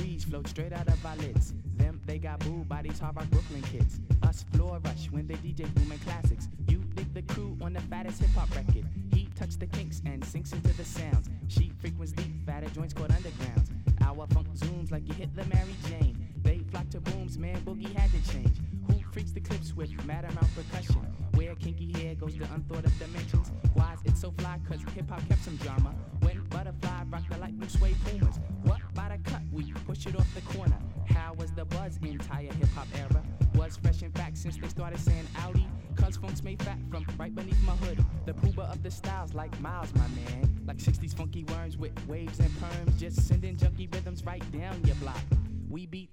breeze float straight out of our lids. Them, they got booed by these Hard Rock Brooklyn kids. Us floor rush when they DJ booming classics. You dig the crew on the fattest hip-hop record. He touched the kinks and sinks into the sounds. She frequents deep, fatter joints called undergrounds. Our funk zooms like you hit the Mary Jane. They flock to booms, man, Boogie had to change. Who freaks the clips with mad amount percussion? Where kinky hair goes to unthought of dimensions. Why's it so fly? Cause hip-hop kept some drama. When Butterfly rocked the light blue suede Pumas. What by the cut? We push it off the corner. How was the buzz entire hip-hop era? Was fresh in fact since they started saying Audi. Cause funk's made fat from right beneath my hood. The pooba of the styles like Miles, my man. Like 60s funky worms with waves and perms. Just sending junky rhythms right down your block. We beat